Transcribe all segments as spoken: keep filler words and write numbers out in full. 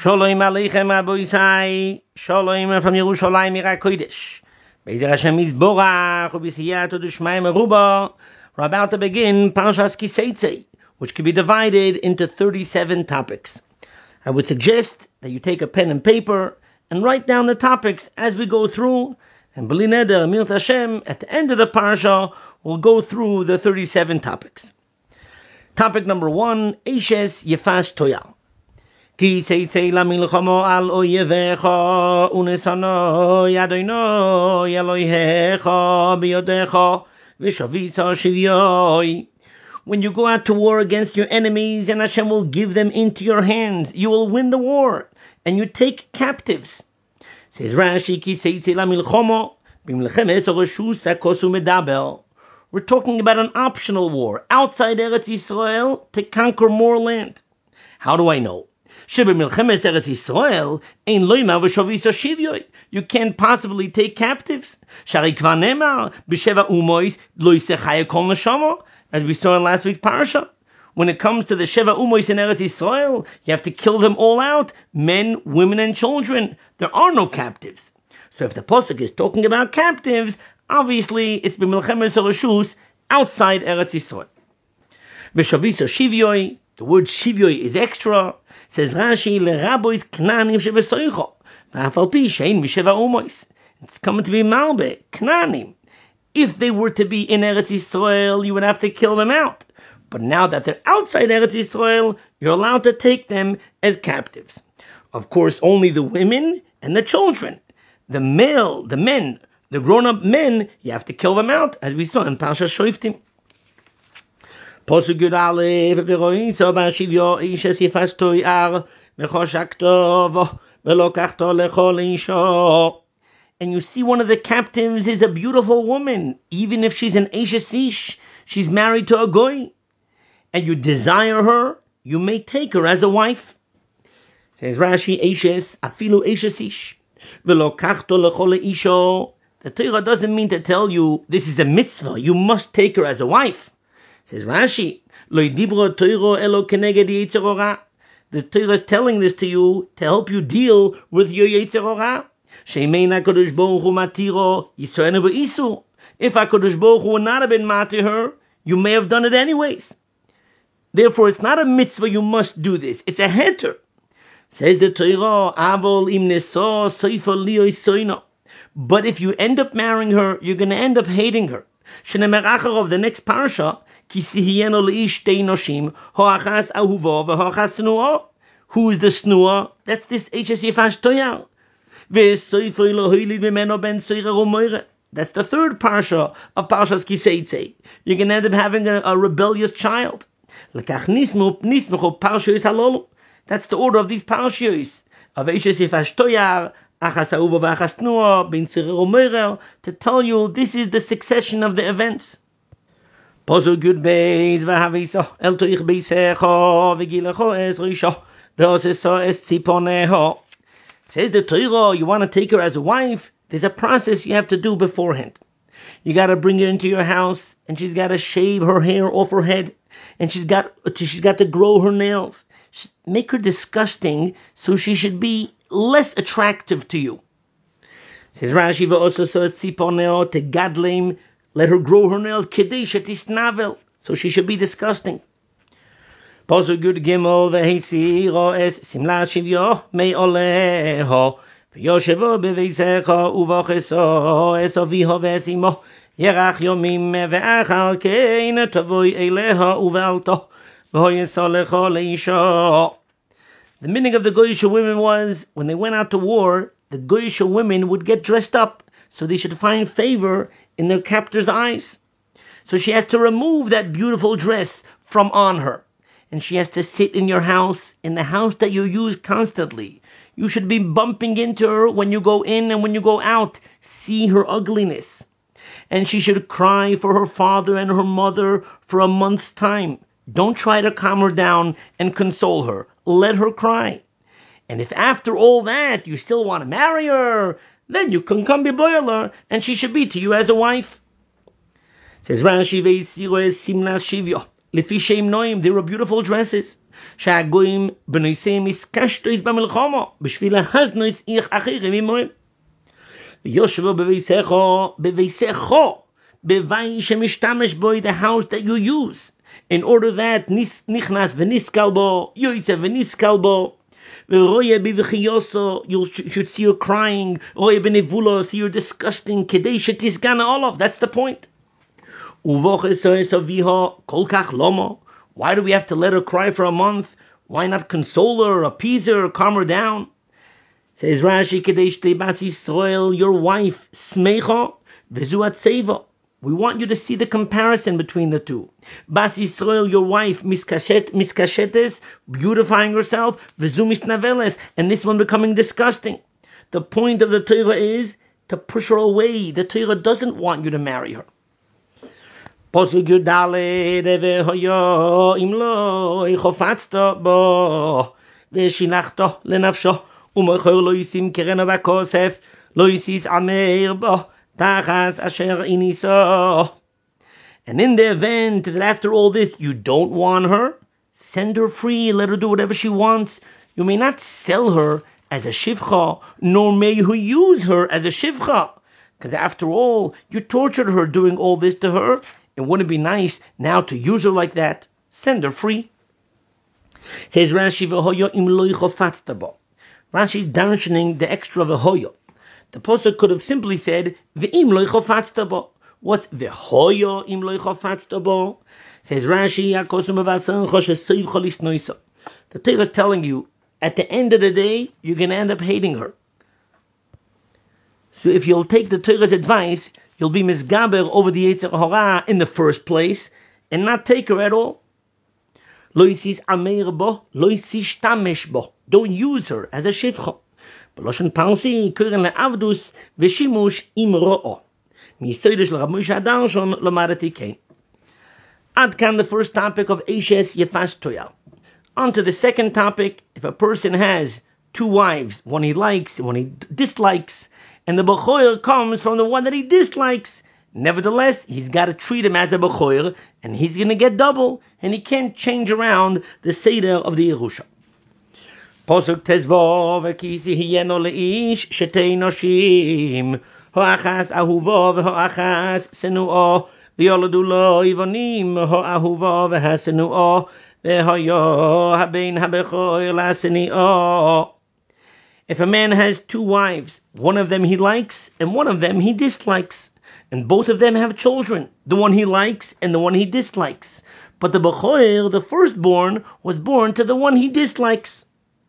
Shalom Aleichem Aboisai, Shalom from Yerushalayim Ira Kodesh. Be'ezer Hashem Yisborach, u'b'siyata d'shmayim meruba. We're about to begin Parshas Kiseitze, which can be divided into thirty-seven topics. I would suggest that you take a pen and paper and write down the topics as we go through. And B'li Neder, Mirat Hashem, at the end of the Parsha, we'll go through the thirty-seven topics. Topic number one, Eishes Yefas Toyal. Ki seitze la milchamo al oyevecha unesano yadoino Elohecha biyodecha v'shavisa shivyoi. When you go out to war against your enemies, and Hashem will give them into your hands, you will win the war, and you take captives. Says Rashi, Ki seitze la milchamo b'milchemes oreshus hakosu medabel. We're talking about an optional war outside Eretz Yisrael to conquer more land. How do I know? You can't possibly take captives. As we saw in last week's parasha. When it comes to the Sheva Umois in Eretz Yisrael, you have to kill them all out, men, women, and children. There are no captives. So if the Pasuk is talking about captives, obviously it's b'milchemes oreshus outside Eretz Yisrael. V'shavisa shivyoi, the word shivyoi is extra. Says Rashi, lerabois knanim shebesoicho, v'afal pi shein misheva umois. It's coming to be malbe, knanim. If they were to be in Eretz Yisrael, you would have to kill them out. But now that they're outside Eretz Yisrael, you're allowed to take them as captives. Of course, only the women and the children. The male, the men, the grown-up men, you have to kill them out, as we saw in Parshas Shoftim. Posuk Yud Aleph, v'roiso b'shivyo ishes yefas toyar v'choshakto v'lokachto lechol isho. And you see one of the captives is a beautiful woman, even if she's an Eishes Ish, she's married to a goy, and you desire her, you may take her as a wife. Says Rashi, Eishes, afilu Eishes Ish, v'lokachto lechol isho. The Torah doesn't mean to tell you this is a mitzvah, you must take her as a wife. Says Rashi, Lo dibro Torah elo keneged yetzer hara. The Torah is telling this to you to help you deal with your yetzer hara. Shemein HaKadosh Baruch Hu matiro Yisrael v'isu. If HaKadosh Baruch Hu would not have been matir her, you may have done it anyways. Therefore, it's not a mitzvah, you must do this. It's a heter. Says the Torah, Avol im neso soifa lioi soino. But if you end up marrying her, you're going to end up hating her. Shenemer achar of the next parsha, Ki sihieno leish tei noshim, hoachas ahuvo v'hoachas snua. Who is the snua? That's this Eishes Yefas Toyal. V'soifo Elohili v'meno ben soirer u'moire. That's the third parsha of Parshas Kiseitze. You're going to end up having a, a rebellious child. Lekach nismu nismechu parshos halolu. That's the order of these parshos of Eishes Yefas Toyal, achas ahuvo v'achas snua, ben soirer u'moire, to tell you this is the succession of the events. Posuk Yud Beis v'haviso el toich beisecho v'gilecho es risho v'oseso es tziponeho. Says the Torah, you want to take her as a wife, there's a process you have to do beforehand. You got to bring her into your house, and she's got to shave her hair off her head, and she's got she's got to grow her nails. Make her disgusting so she should be less attractive to you. Says Rashi, v'oseso es tziponeho tegadlim. Let her grow her nails, kedesh tisnavel, so she should be disgusting. Posuk Yud Gimel v'heisiro es simla shivyo me'oleho v'yoshevo b'veisecho uvocheso es oviho v'esimo yerach yomim ve'achal kein tavoi eleha uve'alto v'hoyesolecho leisho. The meaning of the Goyish women was, when they went out to war, the Goyish women would get dressed up so they should find favor in their captor's eyes. So she has to remove that beautiful dress from on her. And she has to sit in your house, in the house that you use constantly. You should be bumping into her when you go in and when you go out. See her ugliness. And she should cry for her father and her mother for a month's time. Don't try to calm her down and console her. Let her cry. And if after all that you still want to marry her, then you can come be boiler, and she should be to you as a wife. Says Rashi, Ve'isiru es simna shivyo. Lefi sheim noim, they were beautiful dresses. שהגויים בנויסים מסקשטויס במלחמה, בשביל להזנויס איך אחרים ממוים. ויושבו בביסךו, בביסךו, בבי שמשתמש בו, the house that you use, in order that נכנס ונסקל בו, יוצא ונסקל בו, ורויה בבחיוסו, you should see you crying, רויה בנבולו, see you disgusting, כדי שתסגן עליו, that's the point. ובוכסו סביהו, כל כך למה? Why do we have to let her cry for a month? Why not console her, appease her, calm her down? Says Rashi, כדי שתבס ישראל, your wife, smecha, v'zu atzeva. We want you to see the comparison between the two. Bas Yisrael, your wife, miskashet, miskashetes, beautifying herself, v'zu misnaveles, and this one becoming disgusting. The point of the Torah is to push her away. The Torah doesn't want you to marry her. Posuk Yudale devehoyo imlo ichofatzto bo v'shinachto lenafsho u'mochor lo yisim kereno v'kosef lo yisis ameir bo. And in the event that after all this you don't want her, send her free, let her do whatever she wants. You may not sell her as a shivcha, nor may you use her as a shivcha. Because after all, you tortured her doing all this to her. It wouldn't be nice now to use her like that. Send her free. Says Rashi, Rashi is darshaning the extra v'hoyo. The pasuk could have simply said, "V'im lo chofatzta bo." What's v'hoyo im lo chofatzta bo? Says Rashi, the Torah is telling you, at the end of the day, you're going to end up hating her. So if you'll take the Torah's advice, you'll be misgaber over the Yetzer Hara in the first place, and not take her at all. Lo yisis ameir bo, lo yisis tamesh bo. Don't use her as a shivcha. B'loshen Parsi, kuren le'avdus v'shimush im ro'o. Mi'yisoidish l'Rav Moshe Darshan l'madati kein. Ad kan the first topic of Eishes Yefas Toya. On to the second topic, if a person has two wives, one he likes and one he dislikes, and the B'choyer comes from the one that he dislikes, nevertheless, he's got to treat him as a B'choyer, and he's going to get double, and he can't change around the Seder of the Yerusha. Posuk tezvo v'kisi hiyeno leish shetei noshim ho'achas ahuvo v'ho'achas senu'o v'yoladu lo ivonim ho'ahuvo v'hasenu'o v'hoyo haben habechoy la'seni'o. If a man has two wives, one of them he likes and one of them he dislikes, and both of them have children, the one he likes and the one he dislikes, but the B'choyer, the firstborn, was born to the one he dislikes.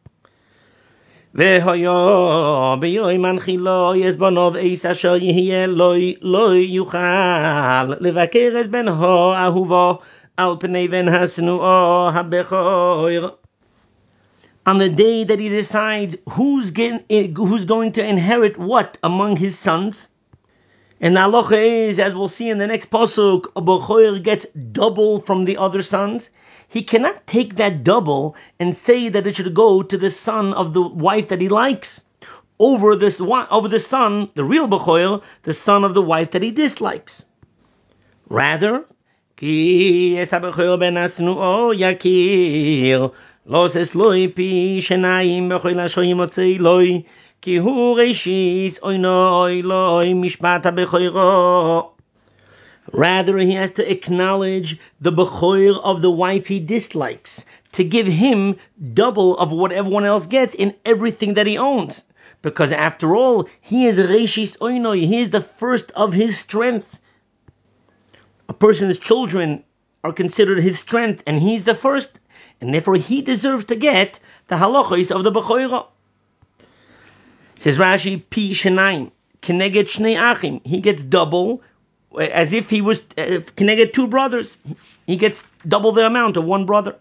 Vehoyo beyoim anchilo yezbonov eis asher yihye loy loy yuchal levaker es ben ho ahuvo al pnei ben hasnuo habechoir. On the day that he decides who's getting, who's going to inherit what among his sons, and the halacha is, as we'll see in the next pasuk, a B'choyer gets double from the other sons. He cannot take that double and say that it should go to the son of the wife that he likes over this over the son, the real B'choyer, the son of the wife that he dislikes. Rather, ki es ha-B'choyer ben hasnu'o yakir lo ses loy pi shenayim b'choy lashoy motzei loy ki hu reishis oinoy loy mishpat ha-B'choyro. Rather, he has to acknowledge the B'choyer of the wife he dislikes, to give him double of what everyone else gets in everything that he owns. Because after all, he is Reishis Oinoi, he is the first of his strength. A person's children are considered his strength, and he's the first, and therefore he deserves to get the halachos of the B'choyer. Says Rashi, Pi Shenayim, Keneged Shnei Achim, he gets double, as if he was uh, connected two brothers. He gets double the amount of one brother.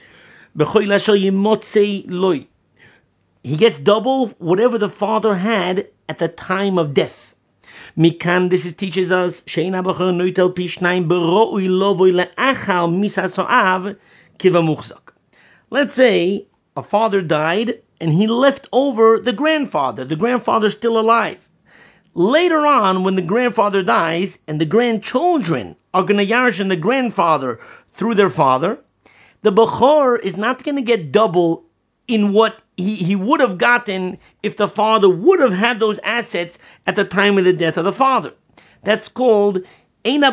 He gets double whatever the father had at the time of death. Mikan, this is, teaches us, let's say a father died and he left over the grandfather. The grandfather's still alive. Later on, when the grandfather dies and the grandchildren are going to yarshin the grandfather through their father, the the Bechor is not going to get double in what he, he would have gotten if the father would have had those assets at the time of the death of the father. That's called something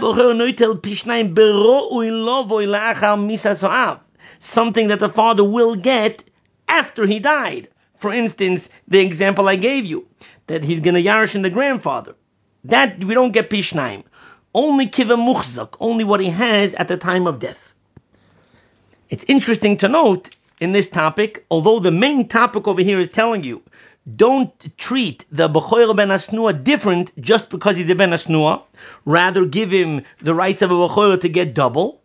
that the father will get after he died. For instance, the example I gave you, that he's going to yarshin the grandfather. That we don't get pishnaim. Only kiva muchzak, only what he has at the time of death. It's interesting to note in this topic, although the main topic over here is telling you, don't treat the Bechor ben Asnua different just because he's a ben Asnua. Rather, give him the rights of a Bechor to get double.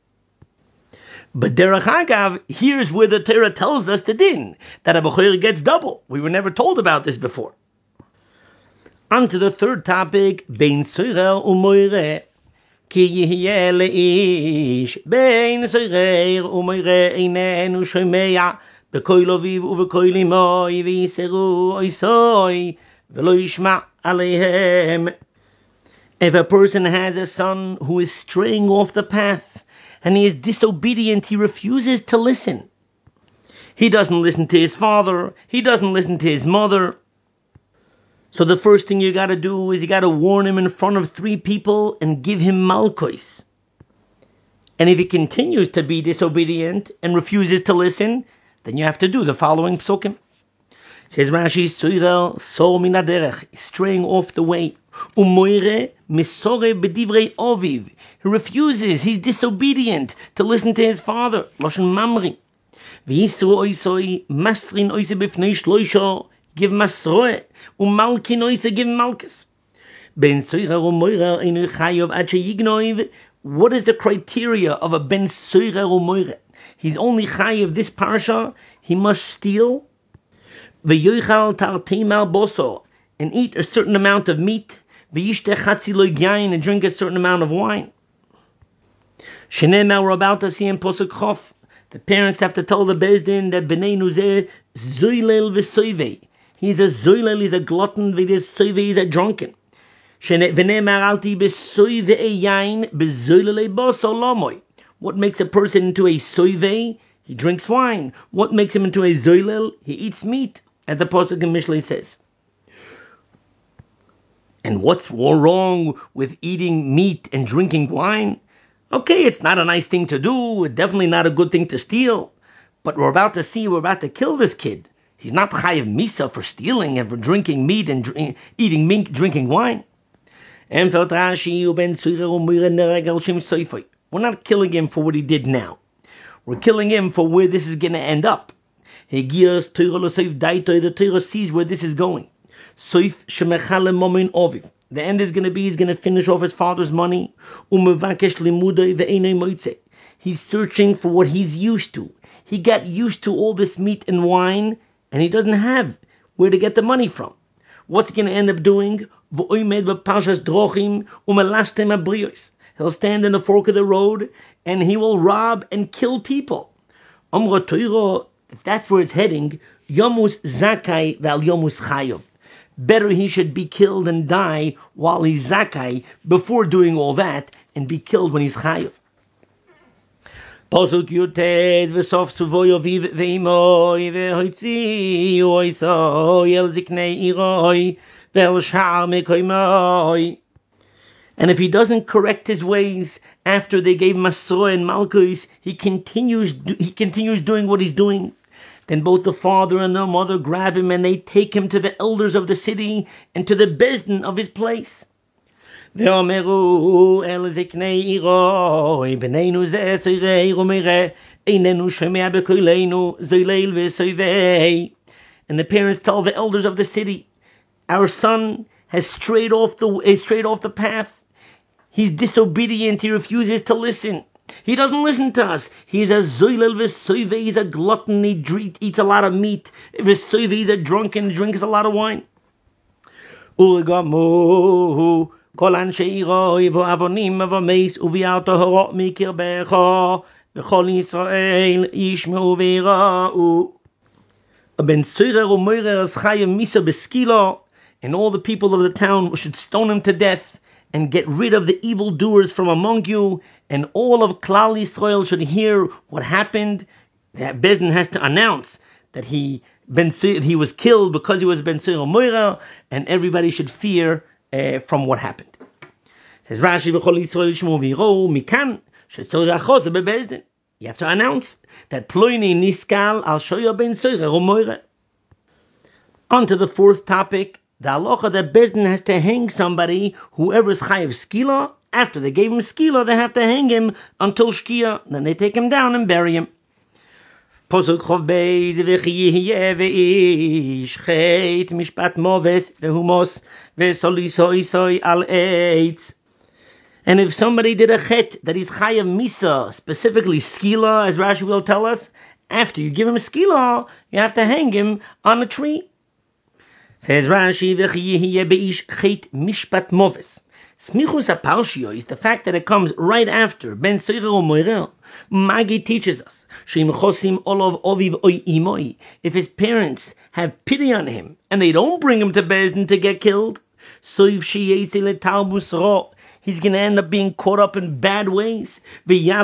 But Derech Agav, here's where the Torah tells us the din, that a Bechor gets double. We were never told about this before. On to the third topic, Bein Soirer u'Moireh. Ki yihye leish, Bein Soirer u'Moireh einenu shomea, B'koil aviv u'b'koil imoi, v'yiseru oisoi, v'lo yishma aleihem. If a person has a son who is straying off the path, and he is disobedient, he refuses to listen. He doesn't listen to his father, he doesn't listen to his mother. So the first thing you got to do is you got to warn him in front of three people and give him malchus. And if he continues to be disobedient and refuses to listen, then you have to do the following psukim. Says Rashi, Soirel so min haderech, straying off the way. Umoire misore bedivrei oviv. He refuses, he's disobedient to listen to his father. Loshen mamri. V'yisru oisoi masrin oise b'fnei shloisho. Give masroe. Umalkin oise give malchus. Ben soirer umoire einu chayov ad sheyignoiv. What is the criteria of a ben soirer umoire? He's only chayiv this parsha. He must steal. V'yoichal tartim al boso, and eat a certain amount of meat. V'yishteh chatzi lo yain, and drink a certain amount of wine. Shenemar, we're about to see in Posuk Chof, the parents have to tell the Bezdin that b'nei nuzeh zoylel v'soivei. He's a zoylel, he's a glutton, v'soivei, he's a drunken. Shenemar alti b'soivei yain b'zoylelei boso lomoy. What makes a person into a soivei? He drinks wine. What makes him into a zoylel? He eats meat, as the Pasuk in Mishlei says. And what's wrong with eating meat and drinking wine? Okay, it's not a nice thing to do. Definitely not a good thing to steal. But we're about to see, we're about to kill this kid. He's not chayiv misa for stealing and for drinking meat and drink, eating meat, drinking wine. We're not killing him for what he did now. We're killing him for where this is going to end up. The Torah sees where this is going. The end is going to be, he's going to finish off his father's money. He's searching for what he's used to. He got used to all this meat and wine, and he doesn't have where to get the money from. What's he going to end up doing? He'll stand in the fork of the road, and he will rob and kill people. If that's where it's heading, Yomus Zakai val Yomus Chayav. Better he should be killed and die while he's Zakai before doing all that and be killed when he's Chayav. Posuk Yutet v'sof suvoy oviv v'imoi v'hoitzi oisoi el ziknei iroi v'el sha'ar mekoimoi. And if he doesn't correct his ways after they gave Masroe and Malchus, he continues he continues doing what he's doing. Then both the father and the mother grab him and they take him to the elders of the city and to the bezdin of his place. Ve'omeru el ziknei iroi b'neinu zeh soirei u'mereh einenu shomea b'koleinu zoleil v'soivei. And the parents tell the elders of the city, our son has strayed off the strayed off the path. He's disobedient. He refuses to listen. He doesn't listen to us. He's a zoylel v'soivei. He's a glutton. He drink, eats a lot of meat. V'soivei, he's a drunken. Drinks a lot of wine. U'gamu kol anshei iroi v'avonim v'meis uvi'ar tohorot mikirbecha v'chol Yisrael yishmeu v'yira'u. A ben soirer u'moirer as chayav misa b'skila, and all the people of the town should stone him to death. and get rid of the evildoers from among you, and all of Klal Yisrael should hear what happened. That Beis Din has to announce that he ben he was killed because he was ben Soira Moira, and everybody should fear uh, from what happened. Says Rashi, V'chol Yisrael yishmu v'yirou mikan shetzorich achoz beBeis Din. You have to announce that Ploini niskal al shoya ben Soira Moira. On to the fourth topic, the halacha that Beis Din has to hang somebody, whoever's chayav skila. After they gave him skila, they have to hang him until shkia. Then they take him down and bury him. Posuk Chov Beis v'chiyeh v'ish chet mishpat moves v'humos v'soliso isoi al eitz. And if somebody did a chet that is chayav misa, specifically skila, as Rashi will tell us, after you give him a skila, you have to hang him on a tree. Says Rashi, v'chiyeh b'ish chet mishpat moves. Smichus HaParshio is the fact that it comes right after Ben Soira Moira. Magi teaches us, if his parents have pity on him and they don't bring him to Beis Din to get killed, so if he's going to end up being caught up in bad ways. He's going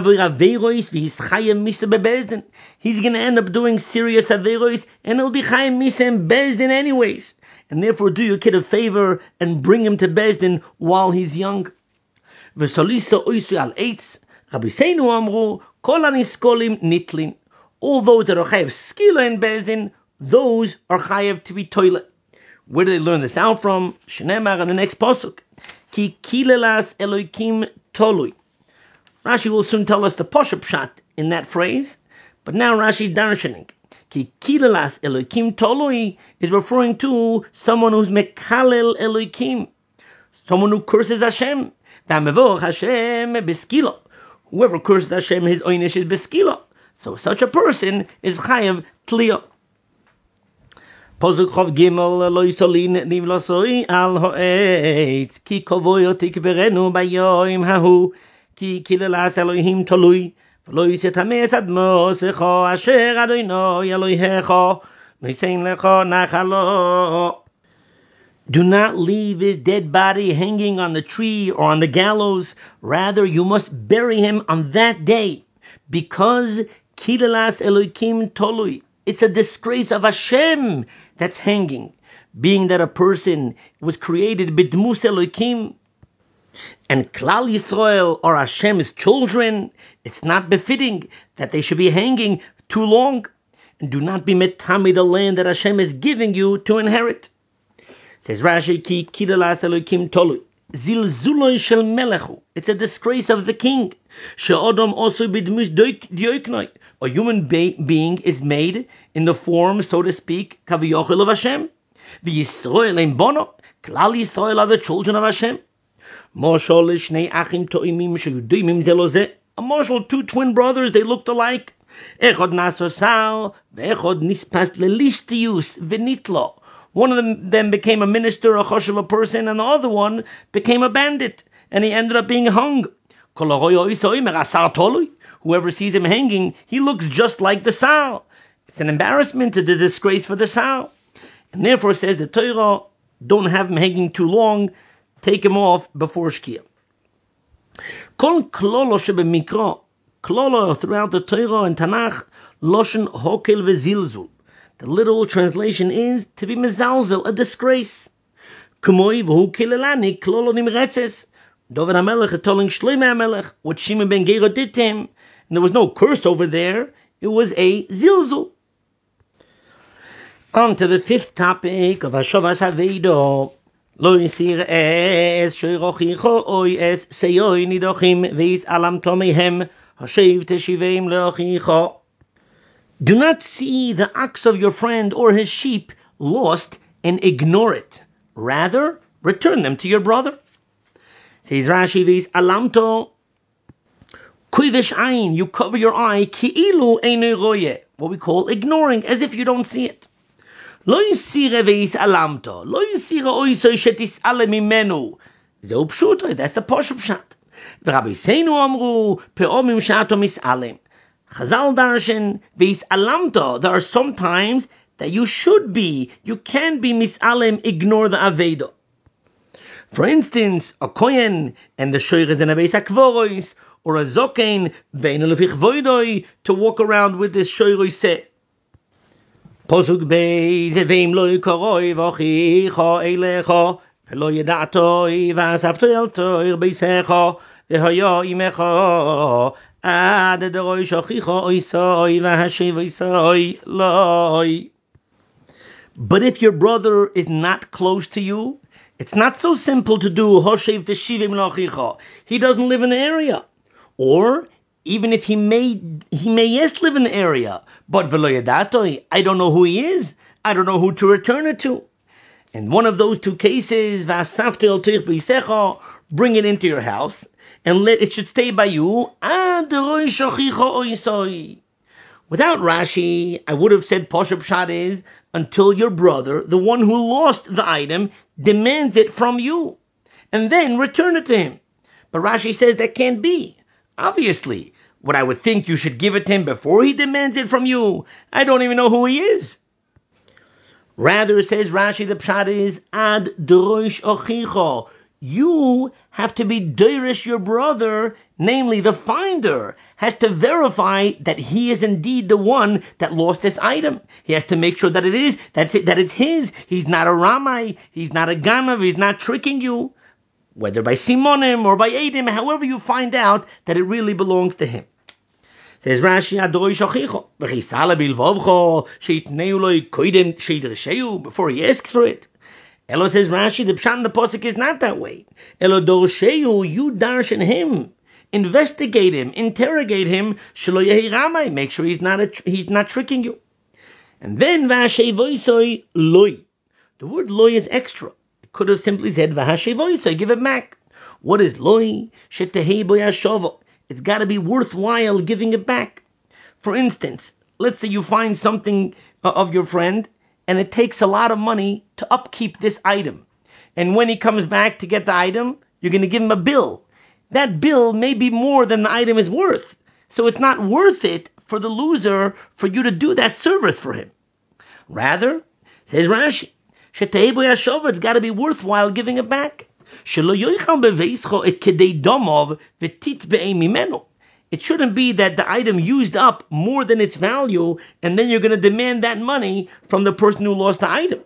to end up doing serious averos, and he'll be chayim misa in Beis Din anyways. And therefore do your kid a favor and bring him to Beis Din while he's young. All those that are chayav skila in Beis Din, those are chayav to be toilet. Where do they learn this out from? Shneimar in the next pasuk. Ki kilelas Elokim tolui. Rashi will soon tell us the poshup pshat in that phrase, but now Rashi darshaning. Ki kilelas Elokim tolui is referring to someone who's mekalel Elokim, someone who curses Hashem. Damevor Hashem beskila. Whoever curses Hashem, his oynish is beskila. So such a person is chayav tliya. Posuk Chov Gimel lo yisolin nivlasoi al ho'etz ki kovoyo tikberenu bayoim hahu ki kilelas Elohim tolui v'lo yisetames admo secho asher Adonai Elohecho nosein lecho nachalo. Do not leave his dead body hanging on the tree or on the gallows. Rather, you must bury him on that day, because kilelas Elohim tolui. It's a disgrace of Hashem that's hanging, being that a person was created b'dmus Elohim, and Klal Yisrael are Hashem's children. It's not befitting that they should be hanging too long. And do not be metami the land that Hashem is giving you to inherit. Says Rashi, ki kilelas Elohim tolui zilzuloi shel melechu. It's a disgrace of the king. She'odom also b'dmus dioknoi. A human be- being is made in the form, so to speak, kaviyochel of Hashem. V'Yisrael ein bono. Klal Yisrael are the children of Hashem. Moshol shnei achim to'imim sheyudimim zelo zeh. A moshol, two twin brothers, they looked alike. Echod nasosal, ve'echod nispas lelistius v'nitlo. One of them then became a minister, a choshev, a person, and the other one became a bandit, and he ended up being hung. Whoever sees him hanging, he looks just like the Sal. It's an embarrassment, it's a disgrace for the Sal. And therefore says the Torah, don't have him hanging too long, take him off before Shkia. Kol klolo shebemikra, klolo throughout the Torah and Tanakh, loshen hokel vezilzul. The literal translation is to be mezalzel, a disgrace. K'moi v'hu kilelani klolo nimretzes. David HaMelech is telling Shlomo HaMelech what Shimon ben Gera did to him. And there was no curse over there. It was a zilzul. On to the fifth topic of Hashavas Haveido. Lo yisir es shoyrochicho oy es seyoy nidochim veis alam tomehem hashev teshiveim leochicho. Do not see the ox of your friend or his sheep lost and ignore it. Rather, return them to your brother. Says Rashi, veis alamto kuivish ayin, you cover your eye, ki'ilu einu roye, what we call ignoring, as if you don't see it. Lo yisire veis alamto, lo yisire oiso shetis ale mimenu. Zeu pshuto, that's the poshup shat. V'Rabbi Seinu amru, pe'omim shato mis'alem. Chazal darshan, veis alamto, there are some times that you should be, you can be mis'alem, ignore the avedo. For instance, a kohen and the shoyres in a beis hakvoros, or a zoken ve'enu lefich voidoi, to walk around with this shoyrose. Posuk beis ve'im lo yikoroi v'ochicha eilecha ve'lo yeda'toi v'asavtoi el toir beisecha ve'hoyo imecha ad deroi shochicha oisoi v'hashiv oisoi loi. But if your brother is not close to you, it's not so simple to do hoshev teshivim lochicha. He doesn't live in the area. Or even if he may, he may yes live in the area, but v'lo yadatoi, I don't know who he is. I don't know who to return it to. In one of those two cases, v'asavtoi el toich b'yisecha, bring it into your house and let it should stay by you. Ad deroi shochicha oisoi. Without Rashi, I would have said Poshup Pshat is until your brother, the one who lost the item, demands it from you, and then return it to him. But Rashi says that can't be. Obviously, what I would think you should give it to him before he demands it from you. I don't even know who he is. Rather, says Rashi, the Pshat is ad dorosh ochicha. You have to be doirish your brother, namely the finder, has to verify that he is indeed the one that lost this item. He has to make sure that it is, that's it, that it's his. He's not a ramai, he's not a ganav, he's not tricking you. Whether by simonim or by edim, however you find out that it really belongs to him. Says Rashi, adoi shochicho, v'chisala bilvovcho, sheitneu loi koidem sheidresheu, before he asks for it. Elo says Rashi, the pshat in the posuk is not that way. Elo dorsheu, you darshan him, investigate him, interrogate him. Shelo yehi ramai, make sure he's not a, he's not tricking you. And then v'hashei voisoi loy. The word loy is extra. It could have simply said v'hashei voisoi, give it back. What is loy? Shetehei bo yashovo. It's got to be worthwhile giving it back. For instance, let's say you find something of your friend, and it takes a lot of money to upkeep this item. And when he comes back to get the item, you're going to give him a bill. That bill may be more than the item is worth. So it's not worth it for the loser for you to do that service for him. Rather, says Rashi, it's got to be worthwhile giving it back. It shouldn't be that the item used up more than its value, and then you're going to demand that money from the person who lost the item.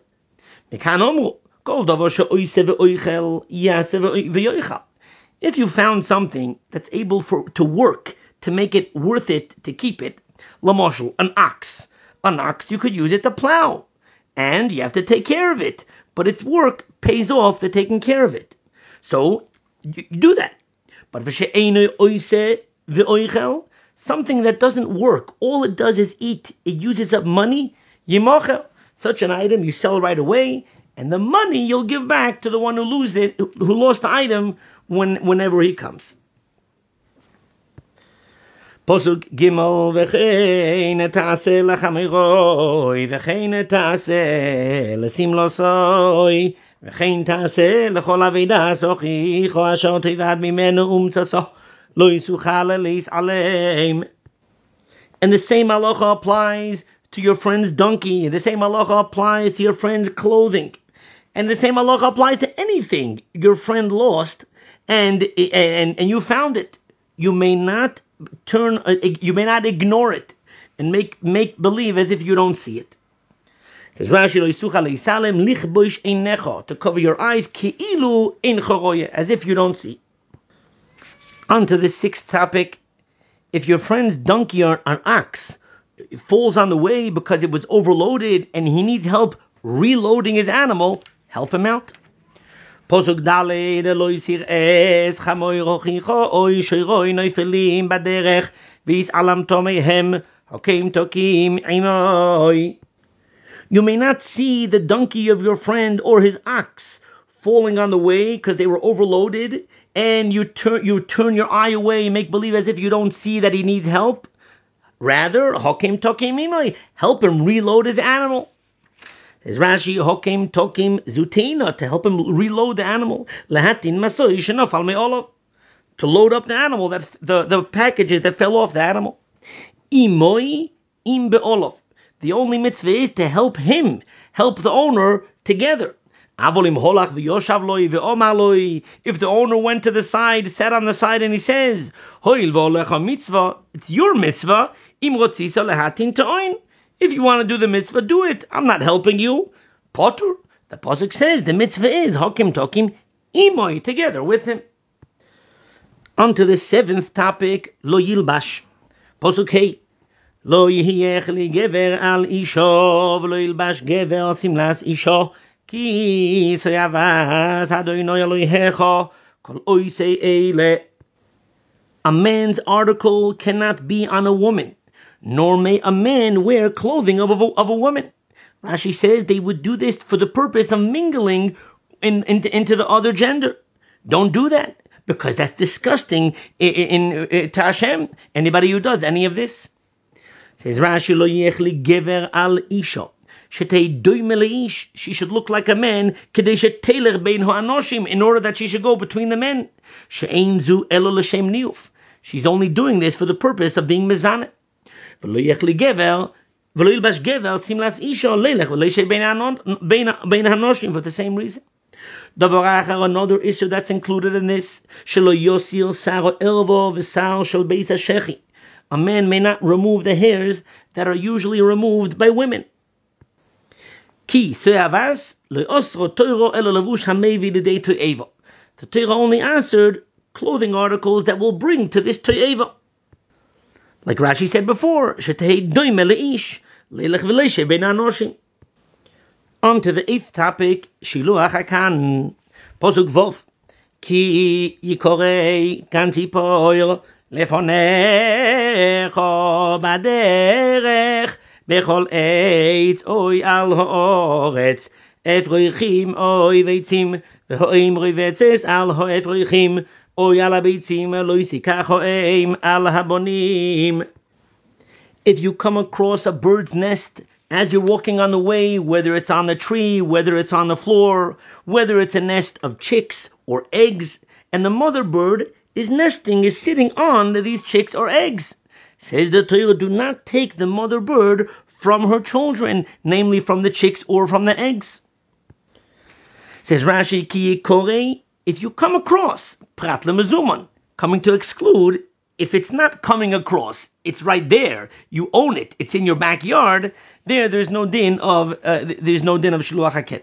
If you found something that's able for to work, to make it worth it, to keep it, lamoshel, an ox. An ox, you could use it to plow, and you have to take care of it, but its work pays off the taking care of it. So, you do that. But something that doesn't work, all it does is eat, it uses up money, yimochel, such an item you sell right away, and the money you'll give back to the one who lose it, who lost the item when whenever he comes. Posuk Gimel v'chein ta'aseh l'chamiroi v'chein ta'aseh l'simlosoi v'chein ta'aseh l'chol avidas ochicho asher tivad mimenu umtzaso. And the same halacha applies to your friend's donkey. The same halacha applies to your friend's clothing. And the same halacha applies to anything your friend lost and, and, and you found it. You may not turn, you may not ignore it and make, make believe as if you don't see it. It says Rashi, to cover your eyes, as if you don't see. On to the sixth topic. If your friend's donkey or an ox falls on the way because it was overloaded and he needs help reloading his animal, help him out. Posuk Daled lo yisir es chamoy rochicho oy shoyroi noifelim baderech vis alam tomehem hokim tokim imoy. You may not see the donkey of your friend or his ox falling on the way because they were overloaded, and you turn you turn your eye away and make believe as if you don't see that he needs help. Rather, hokim tokim imoi, help him reload his animal. There's Rashi, hokim tokim zutina, to help him reload the animal. Lahatin masoi shenofal me'olav, to load up the animal, that the, the packages that fell off the animal. Imoi im be'olav, the only mitzvah is to help him, help the owner together. Avolim holach v'yoshav loi v'omar loi. If the owner went to the side, sat on the side, and he says, Hoil v'olecha mitzvah, it's your mitzvah, im rotzisa lehatin ta'oin. If you want to do the mitzvah, do it. I'm not helping you. Potter, the pasuk says the mitzvah is hokim tokim imoy, together with him. On to the seventh topic, lo yilbash. Pasuk hey. Lo yihiyech li gever al isho, v'lo yilbash gever simlas isho, ki soyavas hadoinoi Elohecha kol oisei eile. A man's article cannot be on a woman, nor may a man wear clothing of a, of a woman. Rashi says they would do this for the purpose of mingling in, in, into the other gender. Don't do that, because that's disgusting in, in, in to Hashem. Anybody who does any of this. Says Rashi, lo yechli gever al isha. Shetei doime leish. She should look like a man, kedei sheteler bein ha'anoshim, in order that she should go between the men. She'ein zu elo l'shem niuf. She's only doing this for the purpose of being mezaneh. V'lo yechli gever, v'lo yilbash gever simlas isha leilech v'lo shei bein ha'anoshim, for the same reason. Davar achar, another issue that's included in this, shelo yosil saro elvo v'sar shel beis hashechi. A man may not remove the hairs that are usually removed by women. Ki se'avas le'osro toiro elo levush hamevi l'dei to'eva. The Torah only answered clothing articles that will bring to this to'eva. Like Rashi said before, shetei doime leish leilech v'leishe bein ha'anoshim. On to the eighth topic, shiluach hakan. Posuk vov. Ki yikorei kan tzipoir lefonecho baderech bechol eitz oy al ha'oretz efroichim oy veitzim v'hoim rivetzes al ha'efroichim oy al ha'beitzim lo yisikach ho'eim al habonim. If you come across a bird's nest as you're walking on the way, whether it's on the tree, whether it's on the floor, whether it's a nest of chicks or eggs, and the mother bird is nesting, is sitting on these chicks or eggs, says the Torah, do not take the mother bird from her children, namely from the chicks or from the eggs. Says Rashi, ki korei, if you come across prat lemezuman, coming to exclude, if it's not coming across, it's right there, you own it, it's in your backyard, there there's no din of uh, there's no din of shiluach haket.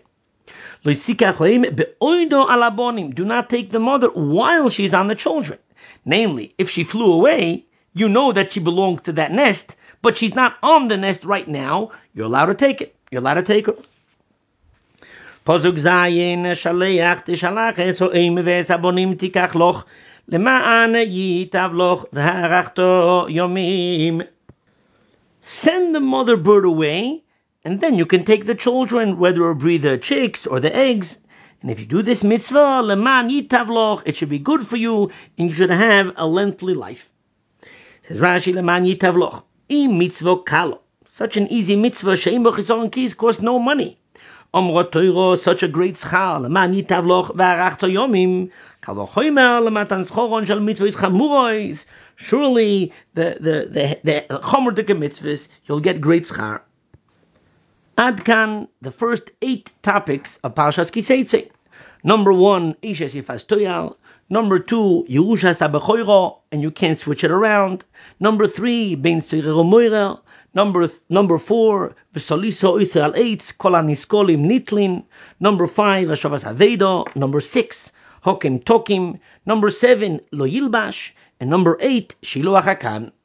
Do not take the mother while she's on the children. Namely, if she flew away, you know that she belongs to that nest, but she's not on the nest right now, you're allowed to take it. You're allowed to take her. Pasuk zayin shaleach tishalach ho'im ve'es habonim tikach loch lema'an yitav loch v'harachto yomim. Send the mother bird away, and then you can take the children, whether it be the chicks or the eggs. And if you do this mitzvah, leman yitavloch, it should be good for you, and you should have a lengthy life. Says Rashi, leman yitavloch, im mitzvah kalo. Such an easy mitzvah, she'im b'chisaron kis, costs no money. Omrot Torah, such a great schar, leman yitavloch v'arachto yomim, kalo choymer lematan schoron shel mitzvahs chamurois. Surely the the the the chomerdike mitzvahs, you'll get great schar. Adkan, the first eight topics of Parshas Kiseitze. Number one, Ishes Yifas Toyal. Number two, Yerushas HaBechoiro, and you can't switch it around. Number three, Ben Seirero Moira. Number th- number four, V'Soliso Yisrael Eitz, Kol HaNiskolim Nitlin. Number five, Hashavas Avedo. Number six, Hokim Tokim. Number seven, Lo Yilbash. And number eight, Shiluach HaKan.